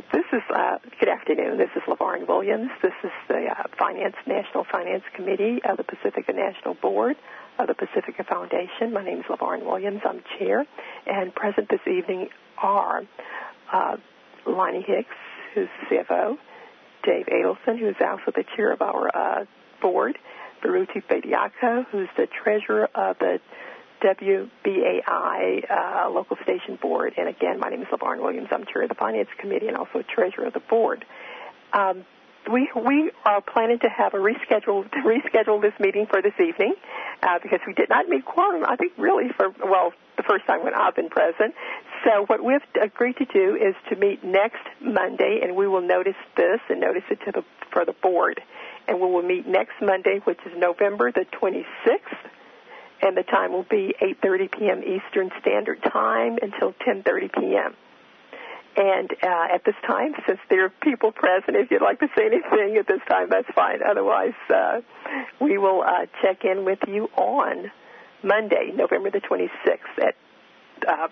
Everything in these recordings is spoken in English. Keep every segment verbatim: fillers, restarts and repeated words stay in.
This is, uh, good afternoon. This is LaVarn Williams. This is the uh, Finance National Finance Committee of the Pacifica National Board of the Pacifica Foundation. My name is LaVarn Williams. I'm chair. And present this evening are uh, Lonnie Hicks, who's the C F O, Dave Adelson, who's also the chair of our uh, board, Baruti Bediako, who's the treasurer of the W B A I uh, local station board. And again, my name is LaVarn Williams. I'm chair of the finance committee and also treasurer of the board. Um, we we are planning to have a reschedule to reschedule this meeting for this evening uh, because we did not meet quorum. I think really for well the first time when I've been present. So what we've agreed to do is to meet next Monday, and we will notice this and notice it to the for the board. And we will meet next Monday, which is November the twenty-sixth. And the time will be eight thirty p.m. Eastern Standard Time until ten thirty p.m. And uh, at this time, since there are people present, if you'd like to say anything at this time, that's fine. Otherwise, uh, we will uh, check in with you on Monday, November the twenty-sixth at uh,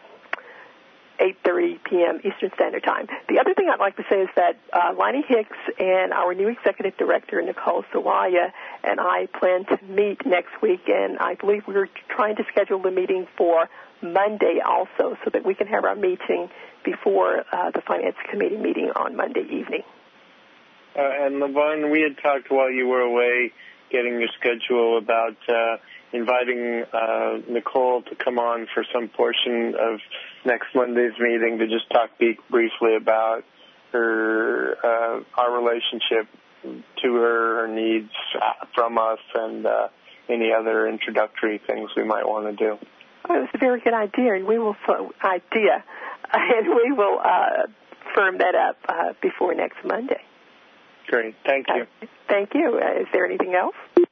eight thirty p.m. Eastern Standard Time. The other thing I'd like to say is that uh, Lonnie Hicks and our new executive director, Nicole Sawaya, and I plan to meet next week, and I believe we're trying to schedule the meeting for Monday also so that we can have our meeting before uh, the Finance Committee meeting on Monday evening. Uh, and, LaVarn, we had talked while you were away getting your schedule about uh, inviting uh, Nicole to come on for some portion of next Monday's meeting to just talk be- briefly about her, uh, our relationship to her, her needs from us, and uh, any other introductory things we might want to do. Oh, it was a very good idea, and we will idea, and we will uh, firm that up uh, before next Monday. Great, thank you. Uh, thank you. Uh, is there anything else?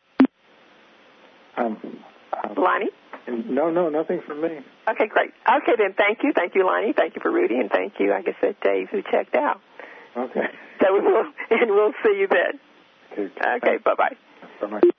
Um, um, Lonnie? No, no, nothing from me. Okay, great. Okay, then, thank you. Thank you, Lonnie. Thank you for Rudy, and thank you, like I said, Dave, who checked out. Okay. So we will, and we'll see you then. Okay, okay bye-bye. Bye-bye.